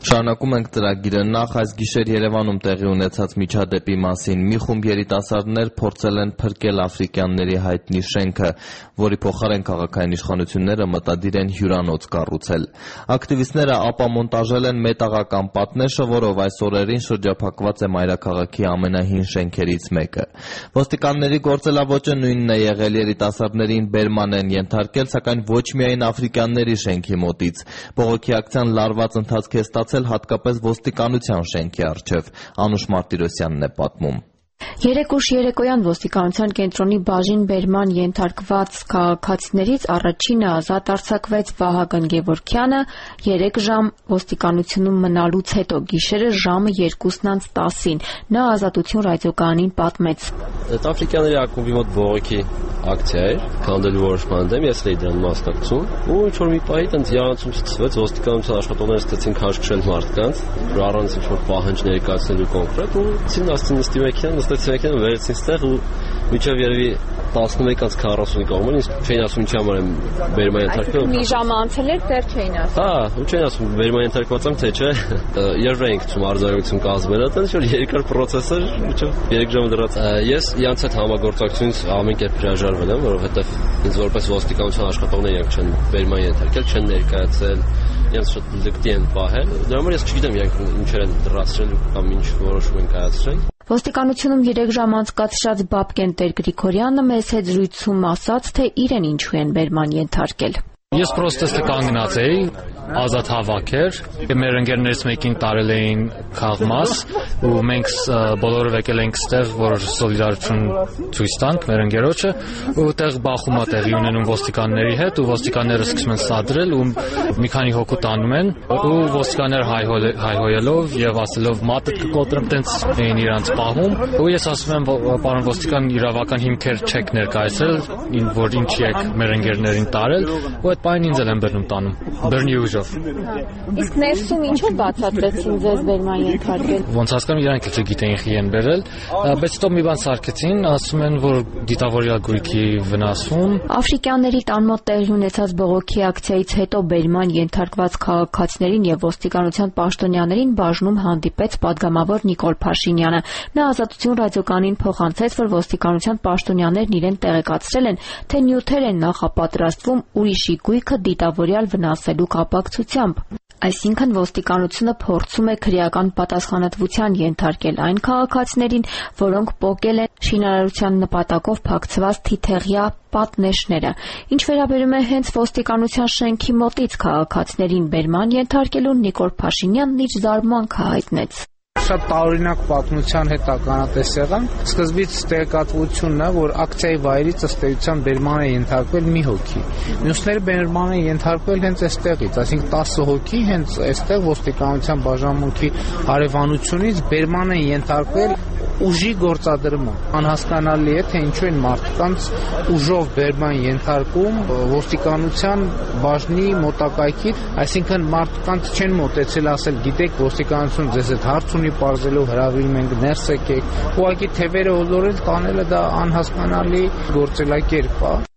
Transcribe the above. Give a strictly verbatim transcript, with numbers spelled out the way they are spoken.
Շարունակում ենք ծրագիրը։ Նախ այս գիշեր Երևանում տեղի ունեցած միջադեպի մասին մի խումբ երիտասարդներ փորձել են փրկել աֆրիկյանների հայտնի շենքը, որի փոխարեն քաղաքային իշխանությունները մտադիր են հյուրանոց կառուցել։ Ակտիվիստները ապամոնտաժել են մետաղական պատնեշը, որով այս օրերին շրջափակված է մայրաքաղաքի ամենահին շենքերից մեկը։ Ոստիկանների գործելավոճը նույնն է եղել, երիտասարդներին բերման են ենթարկել, սակայն ոչ միայն աֆրիկյանների շենքի մոտից։ Բողոքի ակցիան լարված ընթացք է ստացել հատկապես ոստիկանության շենքի առջև։ Անուշ Մարտիրոսյանն է պատմում։ Երեկ ուշ երեկոյան ոստիկանության կենտրոնի բաժին բերման ենթարկված քաղաքացիներից առաջինը ազատ արձակվեց Վահագն Գևորգյանը երեք ժամ ոստիկանությունում մնալուց հետո գիշերը ժամը երկուսն անց տասին։ Նա Ազատություն ռադիոկայանին պատմեց. Աֆրիկյանների ակումբի մոտ բողոքի ակցիա էր, քանդելու որոշման դեմ, ես էի դրան մասնակցում, ու ինչ որ մի պահի տենց յանցում ցցվեց, ոստիկանության աշխատողները ստեցին քաշքշել մարդկանց, որ առանց ինչ որ պահանջ ներկայացնելու կոնկրետ, ու ցին աստին նստի մեքենան, նստեցին մեքենան, վերեցին ստեղ ու միջև երևի տասնմեկ քառասունի կողմն իսկ չէին ասում ինչի համար եմ բերման ենթարկվել։ Մի ժամ անցել էր, դեռ չէին ասում։ Հա, ու չէին ասում բերման ենթարկված եմ, թե չէ։ Երբ էինք ցում արձագանություն կազմել, այդպես որ երկար process էր, միջև երեք ժամ դրած։ Ես իրանց հետ համագործակցությունից ամեն կերպ հրաժարվել եմ, որովհետև ինձ որպես ոստիկանության աշխատողներ իրենք չեն բերման ենթարկել, չեն ներկայացել, իրենց շատ լկտի են պահել։ Դրա համար ես չգիտեմ իրենք ինչեր են դրացրել կամ ինչ որոշում են կայացրել։ Ոստիկանությունում երեք ժամ անցկացրած Բաբկեն Տեր-Գրիգորյանը մեզ հետ զրույցում ասաց, թե իրեն ինչու են բերման ենթարկել։ Ես պրոստեստը կանգնած էի, ազատ հավաք էր, մեր ընկերներից մեկին տարել էին քաղմաս ու մենք բոլորը եկել ենք ստեղ, որ սոլիդարություն ցույց տանք մեր ընկերոջը ու տեղ բախում է տեղի ունենում ոստիկանների հետ ու ոստիկանները սկսում են սադրել ու մի քանի հոգու տանում են ու ոստիկանները հայհոյելով եւ ասելով մատը կկոտրեմ, տենց էին իրանց պահում ու ես ասում եմ պարոն ոստիկան իրավական հիմքեր չեք ներկայացրել, որ ինչի եք մեր ընկերներին տարել ու Պայն ինձ էլ են բերնում տանում, բռնի ուժով։ Իսկ ներսում ինչով բացատրեցին ձեզ բերման ենթարկել։ Ոնց հասկանում իրանք էլ չգիտեին խի են բերել, բայց հետո մի բան սարքեցին, ասում են, որ դիտավորյալ գույքի վնասում։ Աֆրիկյանների տան մոտ տեղի ունեցած բողոքի ակցիայից հետո բերման ենթարկված քաղաքացիներին եւ ոստիկանության պաշտոնյաներին բաժնում հանդիպեց падգամավոր Նիկոլ Փաշինյանը։ Նա Ազատություն ռադիոկայանին փոխանցեց, որ ոստիկանության պաշտոնյաներն իրեն տեղեկացրել են, թե նյութեր են նախապատրաստվում ուրիշի գույքը դիտավորյալ վնասելու կապակցությամբ։ Այսինքն ոստիկանությունը փորձում է քրեական պատասխանատվության ենթարկել այն քաղաքացիներին, որոնք պոկել են շինարարության նպատակով փակցված թիթեղյա պատնեշները։ Ինչ վերաբերում է հենց ոստիկանության շենքի մոտից քաղաքացիներին բերման ենթարկելուն, Նիկոլ Փաշինյանն իր զարմանքը հայտնեց։ Շատ տարօրինակ պատմության հետ ականատես եղան։ Սկզբից տեղեկատվությունն է, որ ակցիայի վայրից ըստ էության բերման է ենթարկվել մի հոգի։ Մյուսները բերման են ենթարկվել հենց այստեղից, այսինքն տասը հոգի հենց այստեղ ոստիկանության բաժանմունքի հարևանությունից բերման են ենթարկվել ուժի գործադրման։ Անհասկանալի է, թե ինչու են մարդկանց ուժով բերման ենթարկում ոստիկանության բաժնի մոտակայքից, այսինքն մարդկանց չեն մոտեցել ասել, գիտեք, ոստիկանություն ձեզ հետ հարց ունի պարզելու, հրավիրում ենք ներս եկեք, ուղղակի թևերը հոլորել տանելը դա անհասկանալի գործելակերպ է։